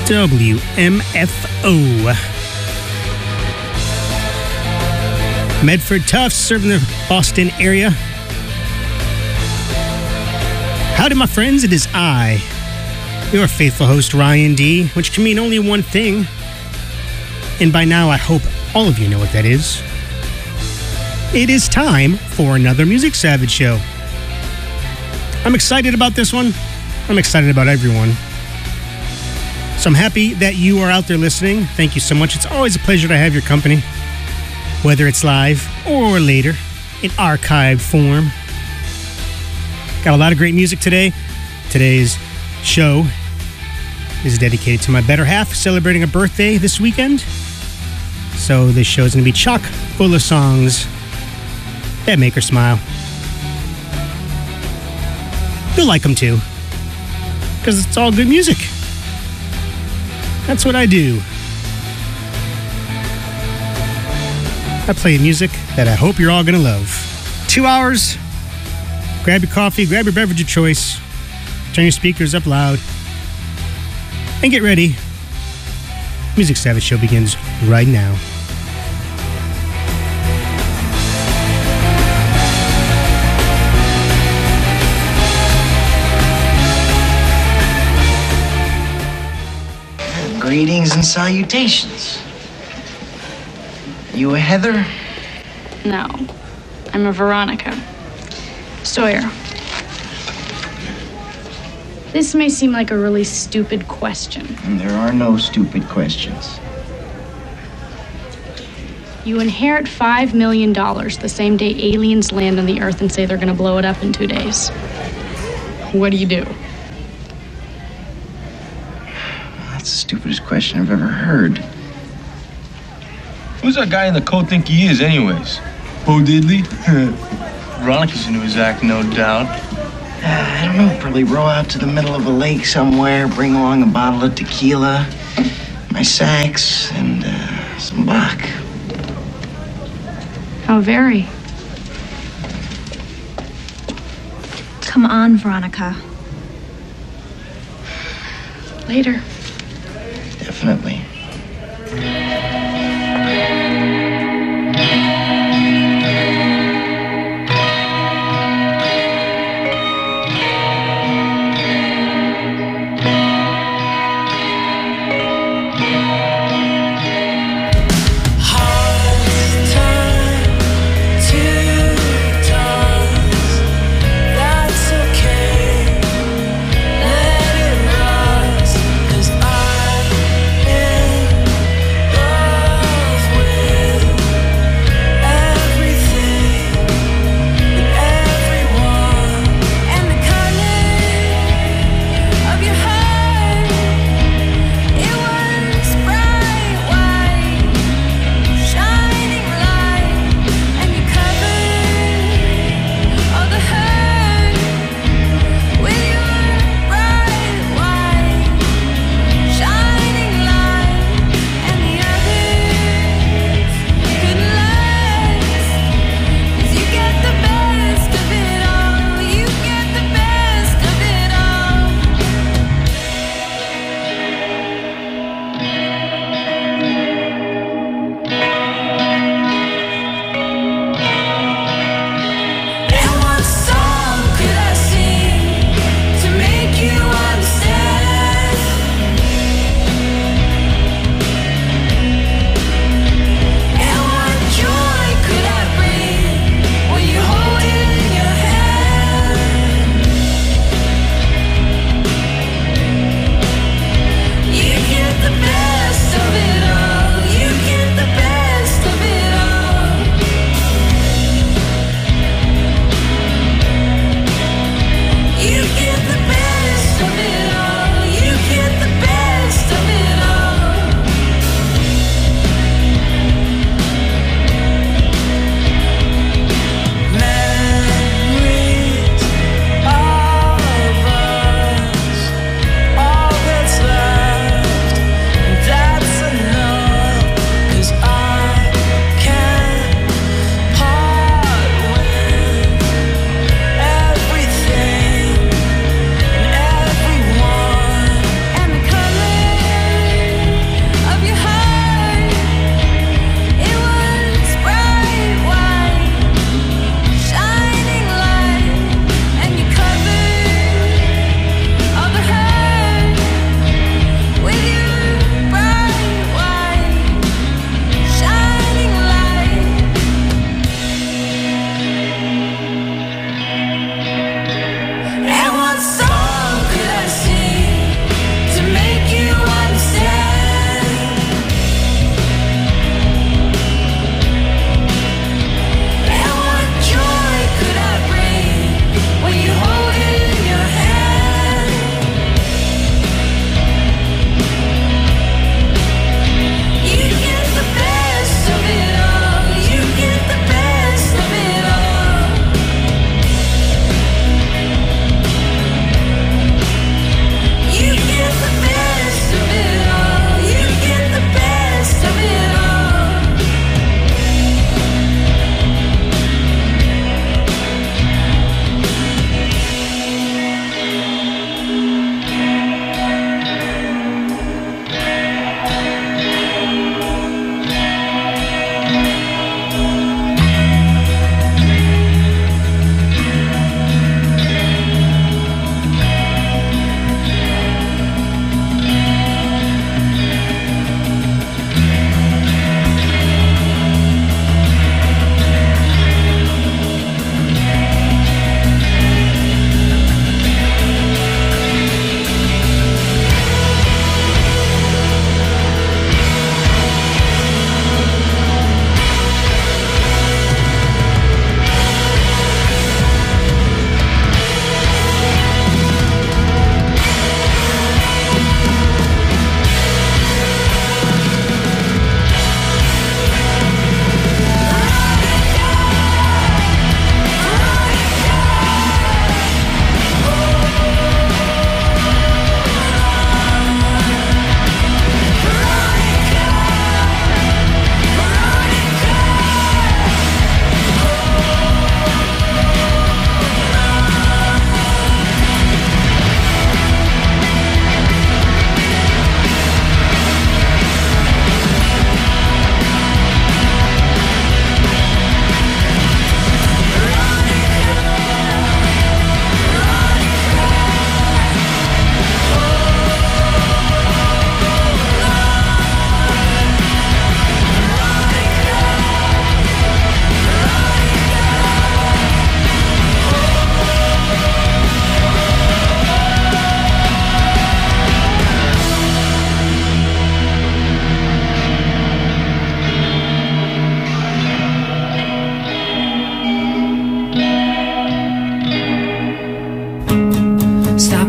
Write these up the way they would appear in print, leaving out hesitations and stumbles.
WMFO. Medford Tufts, serving the Boston area. Howdy, my friends. It is I, your faithful host, Ryan D., which can mean only one thing. And by now, I hope all of you know what that is. It is time for another Music Savage show. I'm excited about this one. I'm excited about everyone. So I'm happy that you are out there listening. Thank you so much. It's always a pleasure to have your company, whether it's live or later in archive form. Got a lot of great music today. Today's show is dedicated to my better half, celebrating a birthday this weekend. So this show is going to be chock full of songs that make her smile. You'll like them too, because it's all good music. That's what I do. I play music that I hope you're all going to love. 2 hours. Grab your coffee, grab your beverage of choice, turn your speakers up loud, and get ready. Music Savage show begins right now. Greetings and salutations. You a Heather? No, I'm a Veronica. Sawyer. This may seem like a really stupid question. There are no stupid questions. You inherit $5 million the same day aliens land on the Earth and say they're going to blow it up in 2 days. What do you do? That's the stupidest question I've ever heard. Who's that guy in the coat think he is, anyways? Bo Diddley? Veronica's into his act, no doubt. I don't know, probably row out to the middle of a lake somewhere, bring along a bottle of tequila, my sax, and some Bach. How very. Come on, Veronica. Later. Definitely. Cause I'm in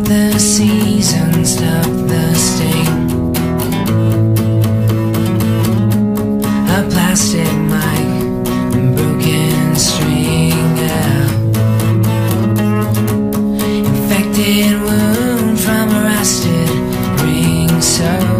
The season stopped the sting. A plastic mic, broken string, infected wound from a rusted ring. So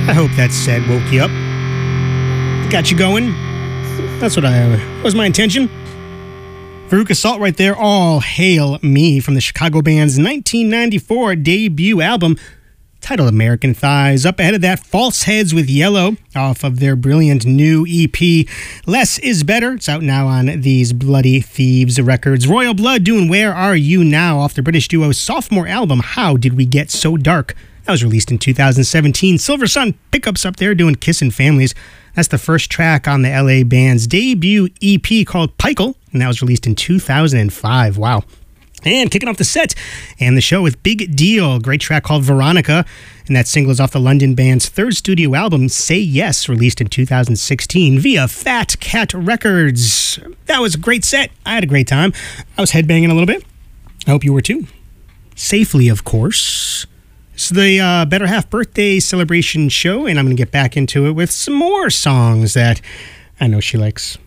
I hope that set woke you up. Got you going. That's what was my intention. Veruca Salt right there, All Hail Me, from the Chicago band's 1994 debut album titled American Thighs. Up ahead of that, False Heads with Yellow off of their brilliant new EP, Less is Better. It's out now on These Bloody Thieves Records. Royal Blood doing Where Are You Now off the British duo's sophomore album, How Did We Get So Dark? That was released in 2017. Silver Sun Pickups up there doing Kissin' Families. That's the first track on the LA band's debut EP called Pikel, and that was released in 2005. Wow. And kicking off the set and the show with Big Deal, great track called Veronica, and that single is off the London band's third studio album, Say Yes, released in 2016 via Fat Cat Records. That was a great set. I had a great time. I was headbanging a little bit. I hope you were too. Safely, of course. It's the Better Half birthday celebration show, and I'm going to get back into it with some more songs that I know she likes.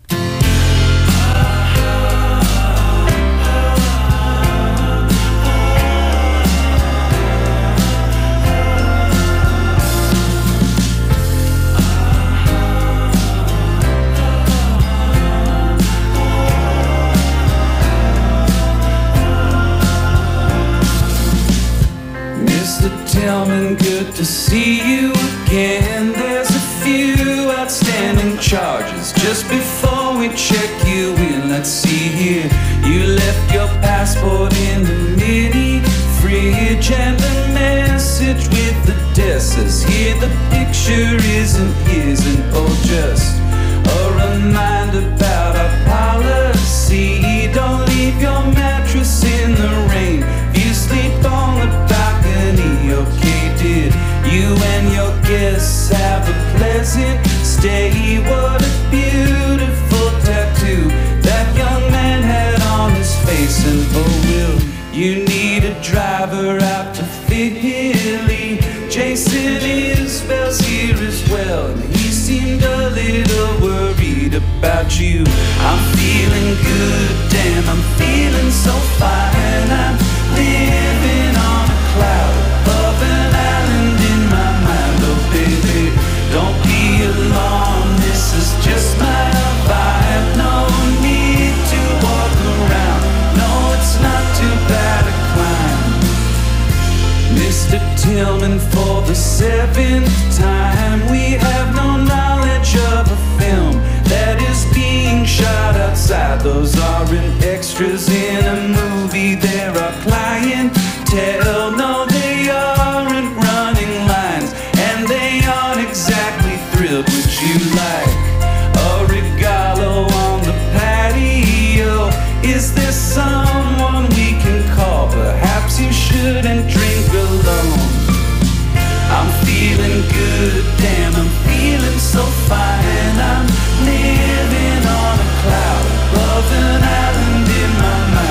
Tillman, good to see you again. There's a few outstanding charges. Just before we check you in, let's see here. You left your passport in the mini fridge, and a message with the desk says here the picture isn't just a reminder about our policy. Don't leave your mattress in the rain. If you sleep on the balcony, okay, did you and your guests have a pleasant stay? What a beautiful tattoo that young man had on his face. And oh, will you need a driver out to Philly? Jason Isbell's here as well, and he seemed a little worried about you. I'm feeling good, damn, I'm feeling so fine. I'm living on a cloud above an island in my mind. Oh baby, don't be alarmed, this is just my vibe. No need to walk around, no, it's not too bad a climb. Mr. Tillman, for the 7th time, we have no knowledge of a film that is being shot outside. Those aren't extras in a movie, they're our clientele. No, they aren't running lines, and they aren't exactly thrilled. Would you like a regalo on the patio? Is there someone we can call? Perhaps you shouldn't drink alone. I'm feeling good, damn, I'm feeling so fine. I'm living on a cloud above an island in my mind.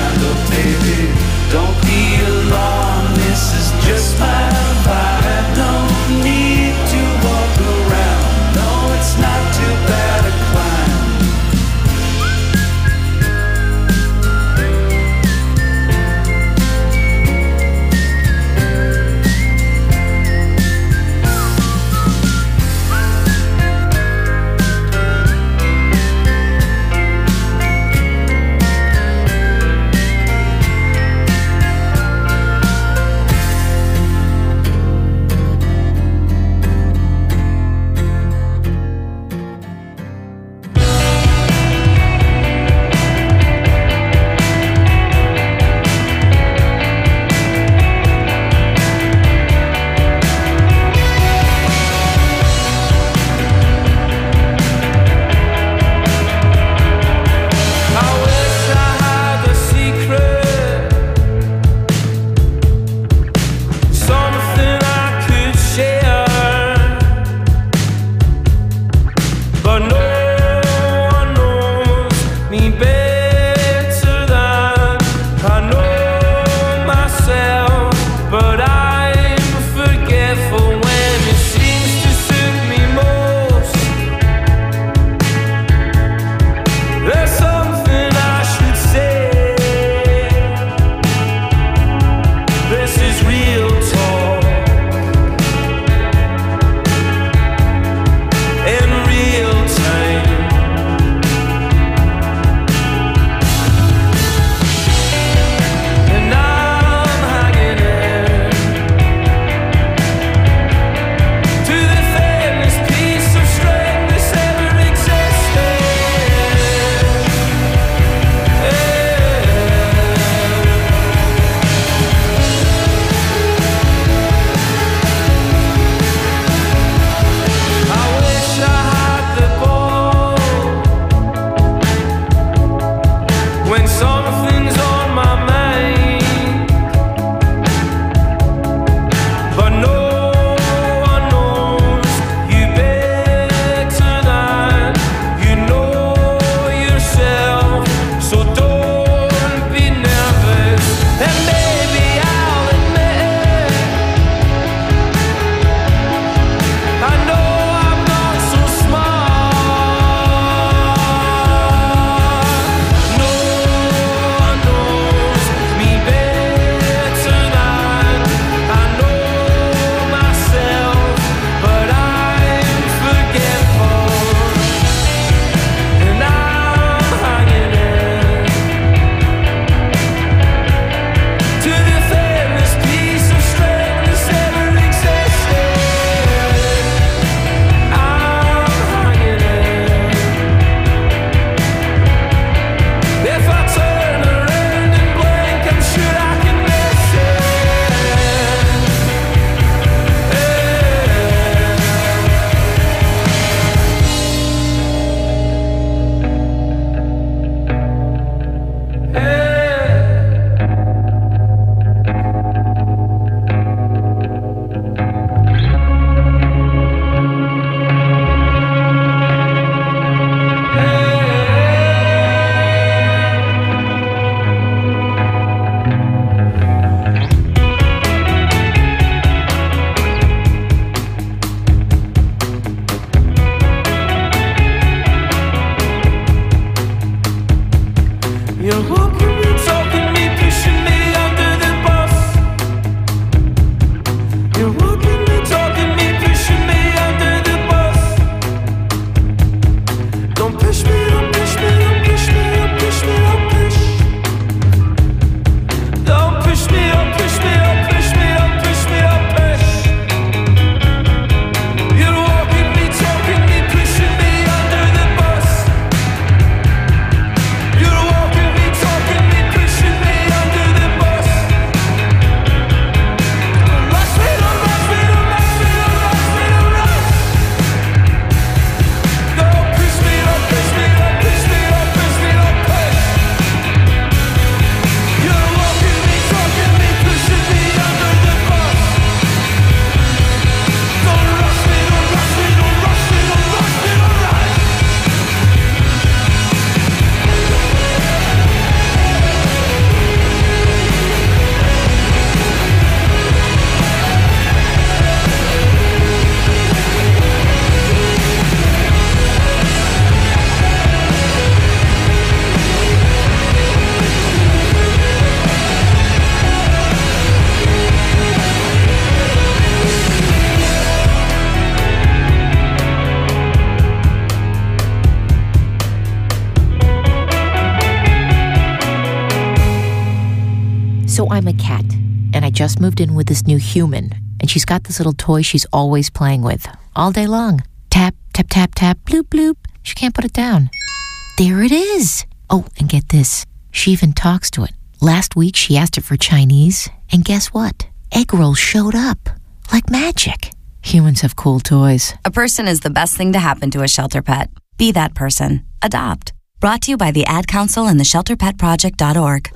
I'm a cat, and I just moved in with this new human, and she's got this little toy she's always playing with, all day long. Tap, tap, tap, tap, bloop, bloop. She can't put it down. There it is. Oh, and get this. She even talks to it. Last week, she asked it for Chinese, and guess what? Egg rolls showed up. Like magic. Humans have cool toys. A person is the best thing to happen to a shelter pet. Be that person. Adopt. Brought to you by the Ad Council and the ShelterPetProject.org.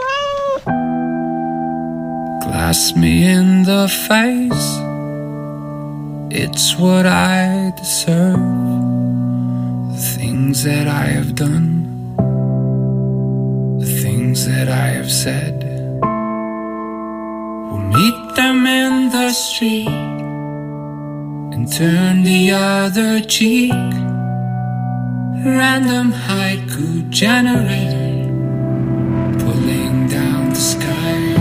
Glass me in the face. It's what I deserve. The things that I have done, the things that I have said. We'll meet them in the street and turn the other cheek. Random haiku generator pulling down the sky.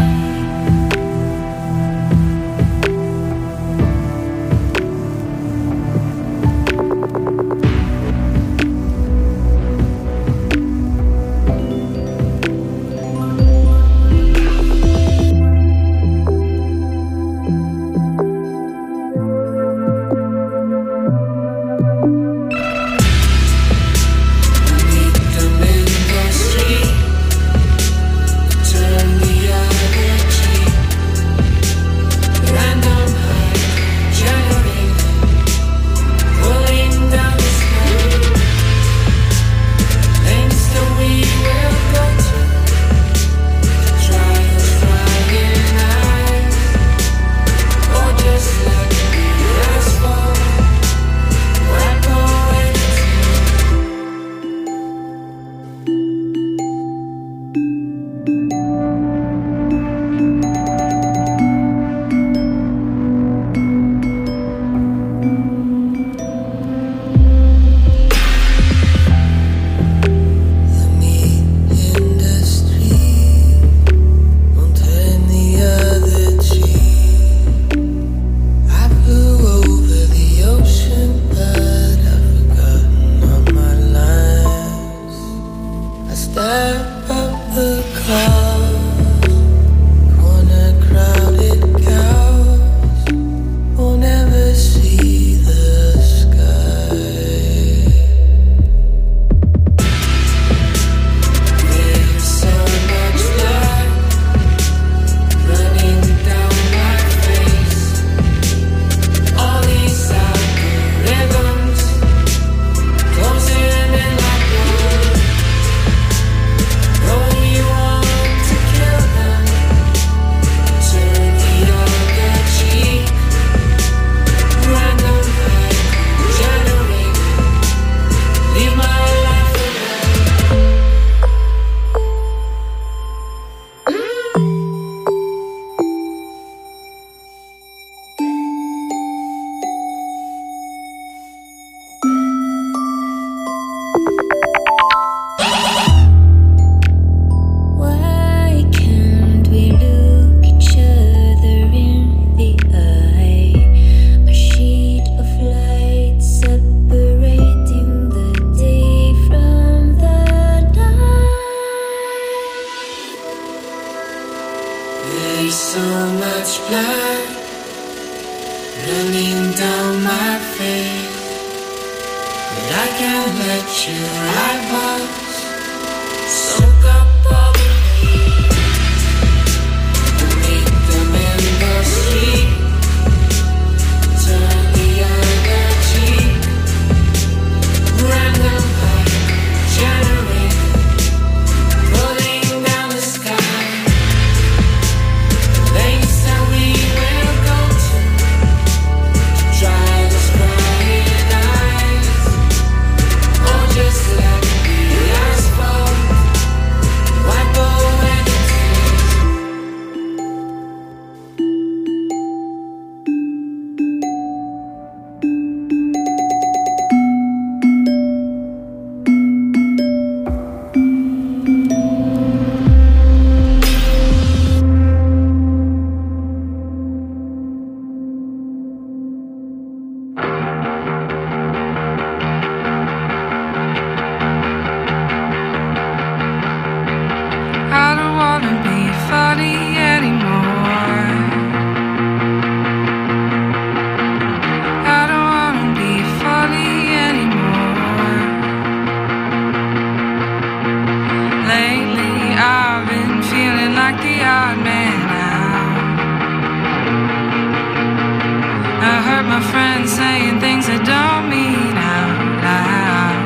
my friends saying things I don't mean out loud.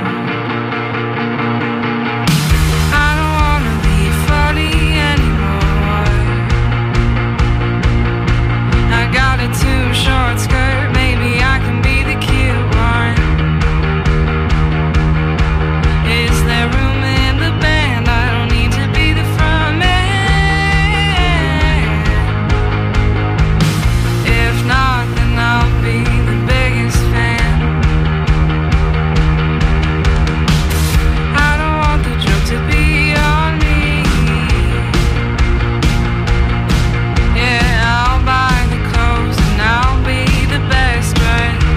I don't wanna be funny anymore. I got a too short skirt, maybe I can be the cute one. Is there room in the band? I don't need to be the front man. If not, then I'll be the biggest fan. I don't want the joke to be on me. Yeah, I'll buy the clothes and I'll be the best dressed.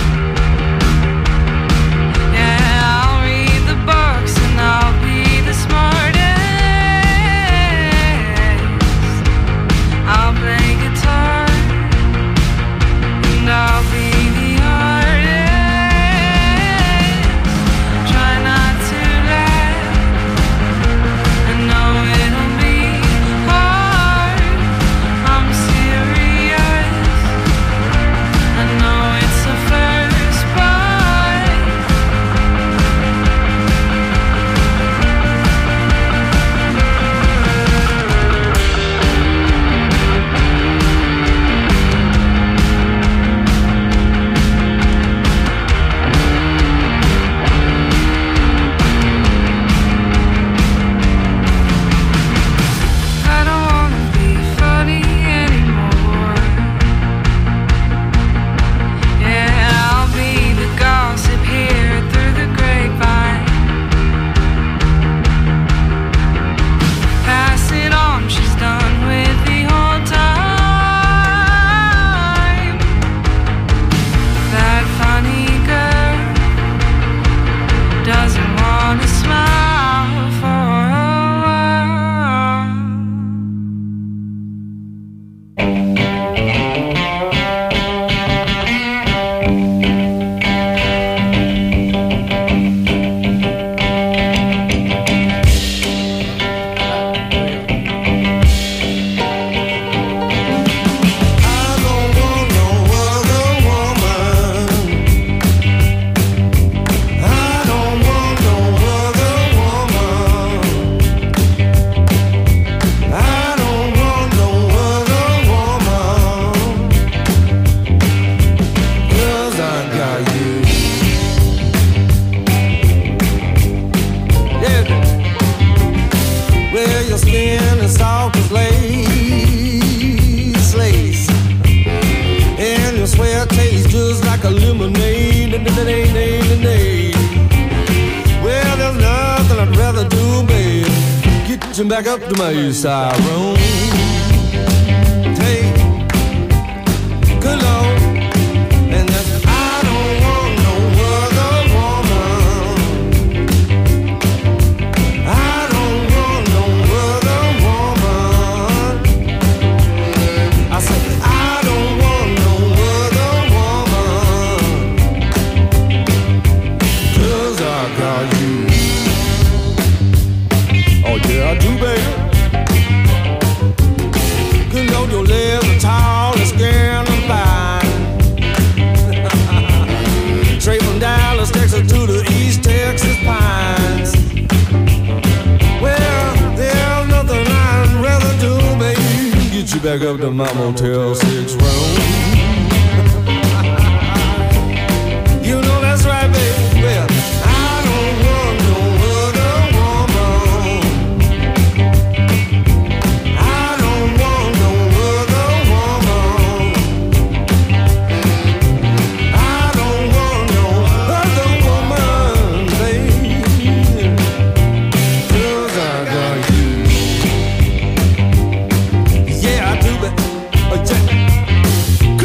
Yeah, I'll read the books and I'll be the smartest. I'll play guitar and I'll be the artist. Try not to laugh, I know it'll be hard. I'm serious, I know it's the first part. I don't wanna be funny anymore. Yeah, I'll be the gossip here through the grapevine. Pass it on, she's done with the whole time. That funny girl doesn't wanna smile for a while. Well, your skin is soft as lace, and your sweat tastes just like a lemonade. Well, there's nothing I'd rather do, babe. Get you back up to my east side room. Take good Lord, and then I don't want no other woman. I don't want no other woman. I said I don't want no other woman, 'cause I got you. Oh yeah, I do, baby. Good Lord, your legs are tall and skin and fine. Straight from Dallas, Texas to the East Texas pines. Well, there's nothing I'd rather do, baby. Get you back up to my Motel 6 room. You know that's right, baby. Well, I don't want no other woman. I don't want no other woman. I don't want no other woman, baby. 'Cause I got you. Yeah, I do, baby.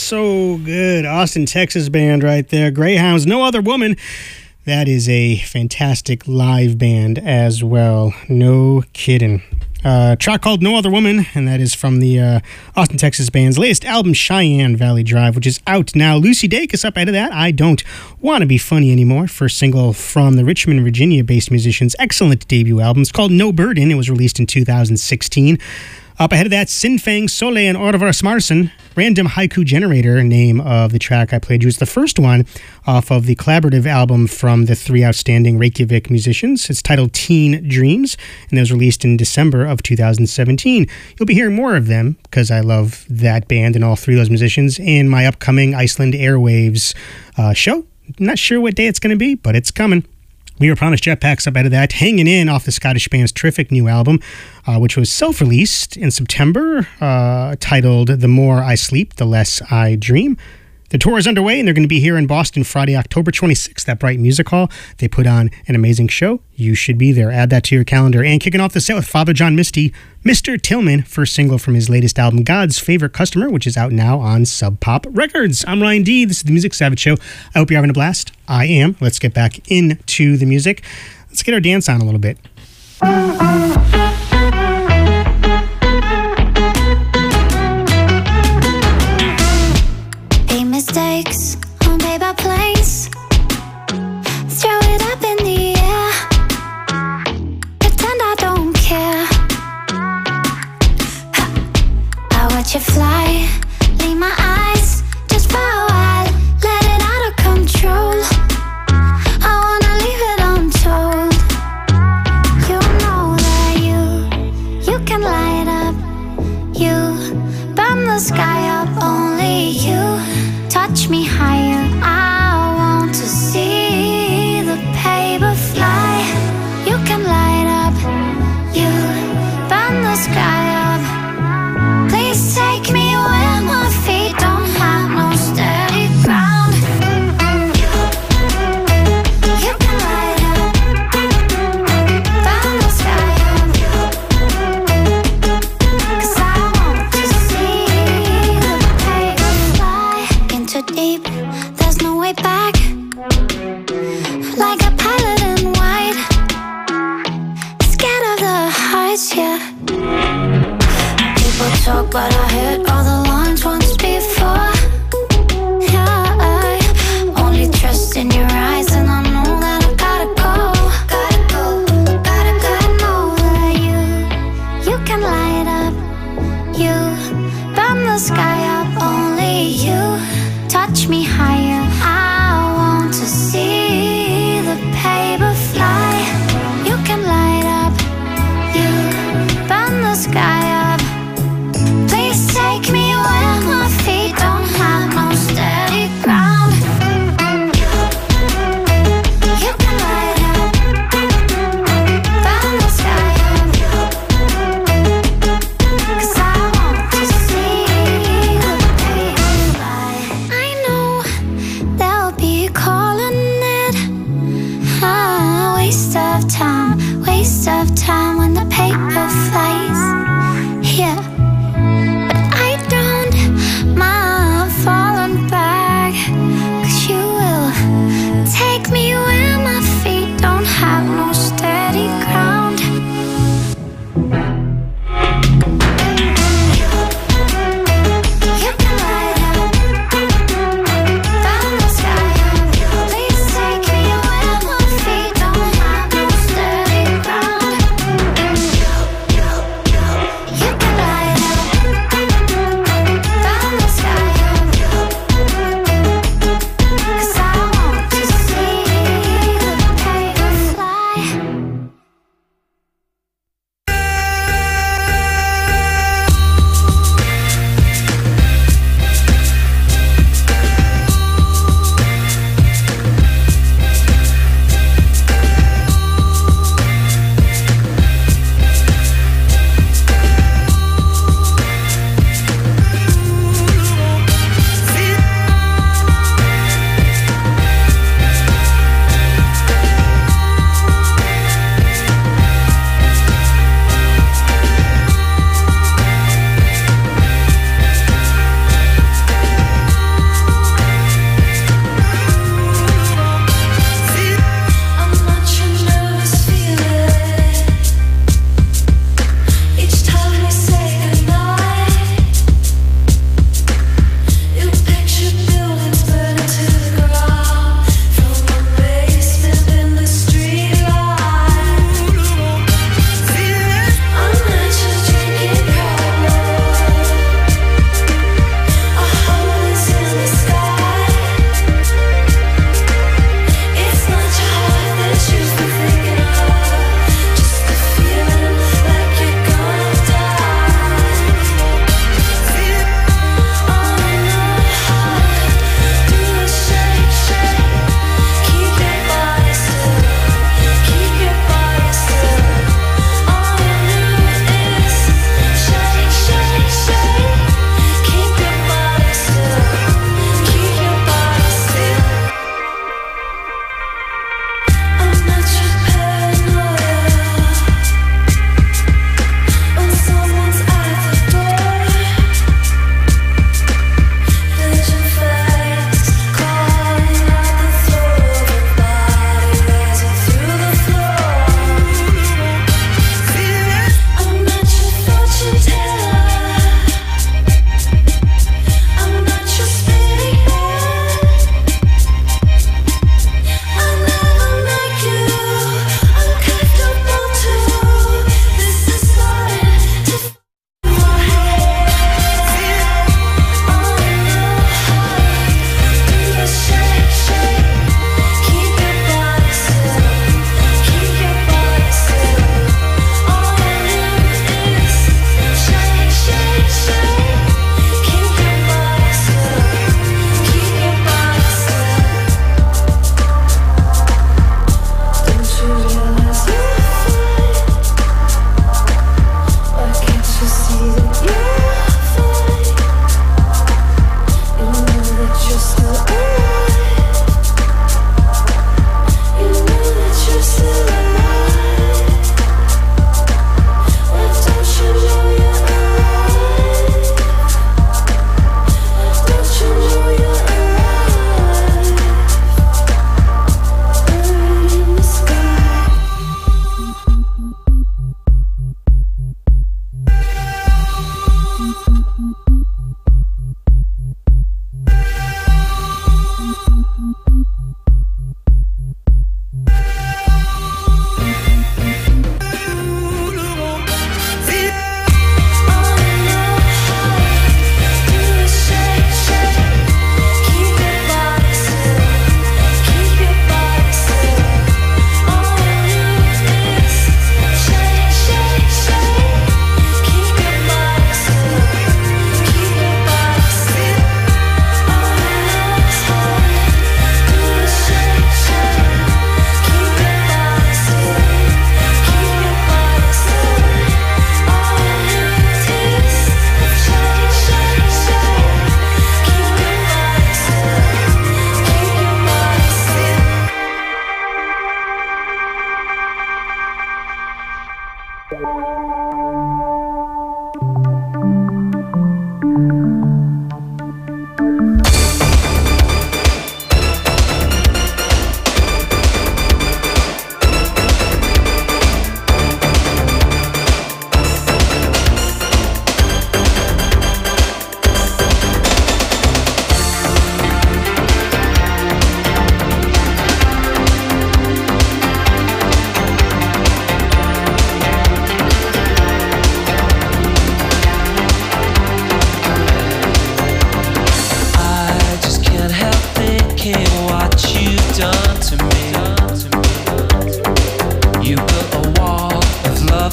So good. Austin, Texas band right there. Greyhounds, No Other Woman. That is a fantastic live band as well. No kidding. Track called No Other Woman, and that is from the Austin, Texas band's latest album, Cheyenne Valley Drive, which is out now. Lucy Dacus up ahead of that. I Don't Want to Be Funny Anymore. First single from the Richmond, Virginia-based musician's excellent debut album. It's called No Burden. It was released in 2016. Up ahead of that, Sinfang Sole and Orvar Smarsen. Random Haiku Generator, name of the track I played you, is the first one off of the collaborative album from the three outstanding Reykjavik musicians. It's titled Teen Dreams, and it was released in December of 2017. You'll be hearing more of them, because I love that band and all three of those musicians, in my upcoming Iceland Airwaves show. Not sure what day it's going to be, but it's coming. We were promised Jetpacks up out of that, hanging in off the Scottish band's terrific new album, which was self-released in September, titled The More I Sleep, The Less I Dream. The tour is underway, and they're going to be here in Boston Friday, October 26th at Bright Music Hall. They put on an amazing show. You should be there. Add that to your calendar. And kicking off the set with Father John Misty, Mr. Tillman, first single from his latest album, God's Favorite Customer, which is out now on Sub Pop Records. I'm Ryan D. This is the Music Savage Show. I hope you're having a blast. I am. Let's get back into the music. Let's get our dance on a little bit. Mistakes on paper planes, throw it up in the air, pretend I don't care. I watch you fly, leave my eyes just for a while, let it out of control. I wanna leave it untold. You know that you can light up, you burn the sky up, only you. Touch me higher, I want to see the paper fly. You can light up, you burn the sky up. Please take me where my feet don't have no steady ground. You can light up, burn the sky up. 'Cause I want to see the paper fly. Into deep, there's no way back. Like a pilot in white, scared of the heights, yeah. People talk, but I heard all the lines once before. Yeah, I only trust in your eyes, and I know that I gotta go. Gotta go, gotta know that you can light up, you burn the sky up, only you. Touch me higher, I want to see the paper fly. You can light up, you burn the sky up. Please take me where my feet don't have no steady ground. You can light up, burn the sky up. 'Cause I want to see the paper fly. I know they'll be calling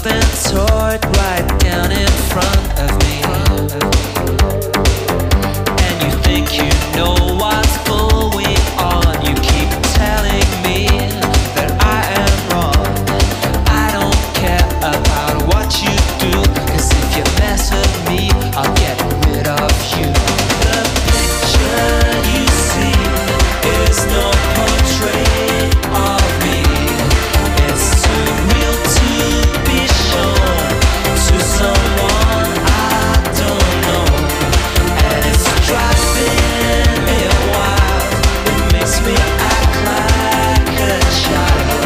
something tore it right down in front of me. And you think you know what's going on. You keep telling me that I am wrong. I don't care about what you do, 'cause if you mess with me, I'll get rid of you. The picture you see is no portrait of me. It's too real to be shown to someone I don't know. And it's driving me wild. It makes me act like a child.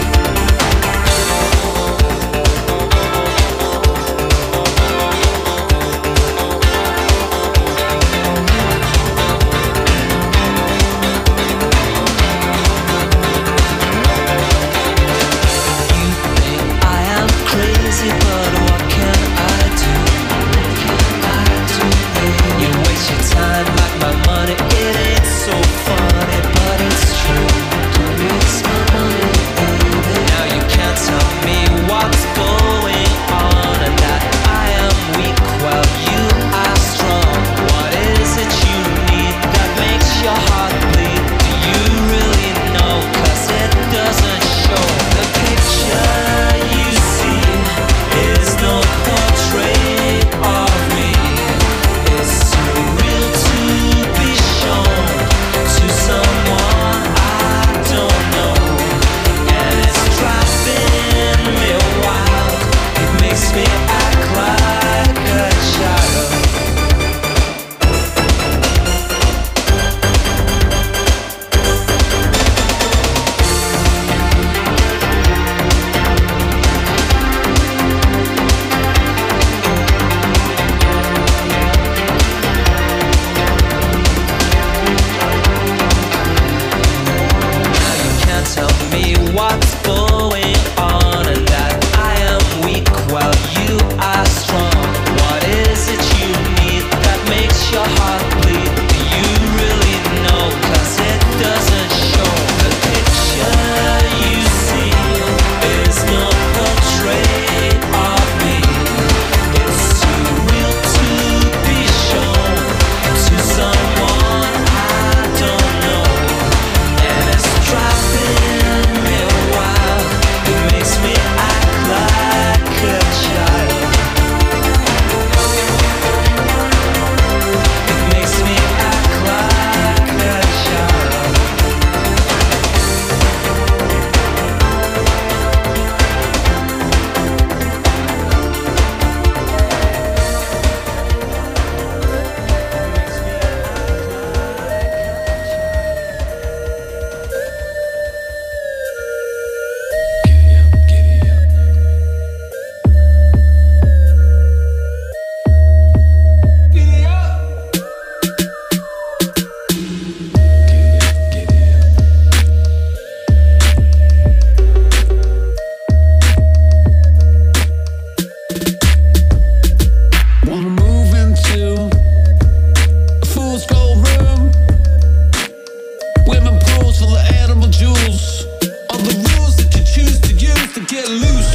I am crazy, but what can I do? You waste your time like my money. It ain't so funny, but it's true. Don't waste my money, baby. Now you can't tell me what's going on and that I am weak while you are strong. What is it you need that makes your heart bleed? Do you really know? 'Cause it doesn't show. The picture you see is no portrait of me. It's too real to be shown to someone I don't know. And it's driving me wild. It makes me act like a child. Now you can't tell me what's going on and that I am weak while you are strong. What is it you need that makes your heart bleed? Do you really know? 'Cause it doesn't show. The picture you see is no portrait of me. It's too real to be shown to someone I don't know. And it's driving me wild. It makes me act like a child. It makes me act like a child. Wanna move into a fool's gold room. Women pose full of animal jewels. All the rules that you choose to use to get loose.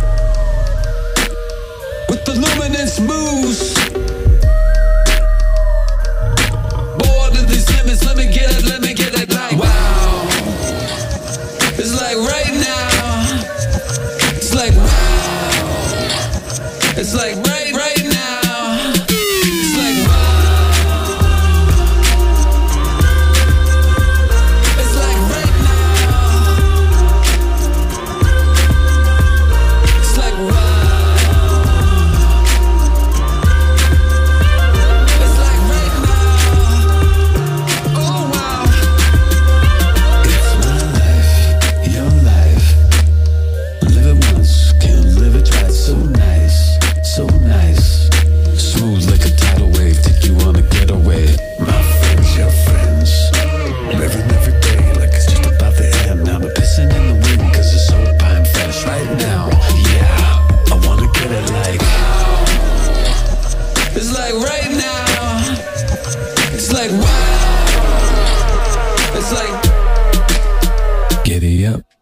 With the luminous moves. Bored of these limits, let me get it like wow. It's like right now. It's like wow. It's like right now. It's like wow. It's like right now. It's like wow. It's like right now. Oh wow. It's my life, your life. Live it once, can't live it twice. So nice, so nice. Smooth like a tidal wave, take you on a getaway. My friends, your friends. Living every day like it's just about the end. Now I'm pissing in the wind 'cause it's so pine fresh right now. Yeah, I wanna get it like it's like right now. It's like wow. It's like giddy up.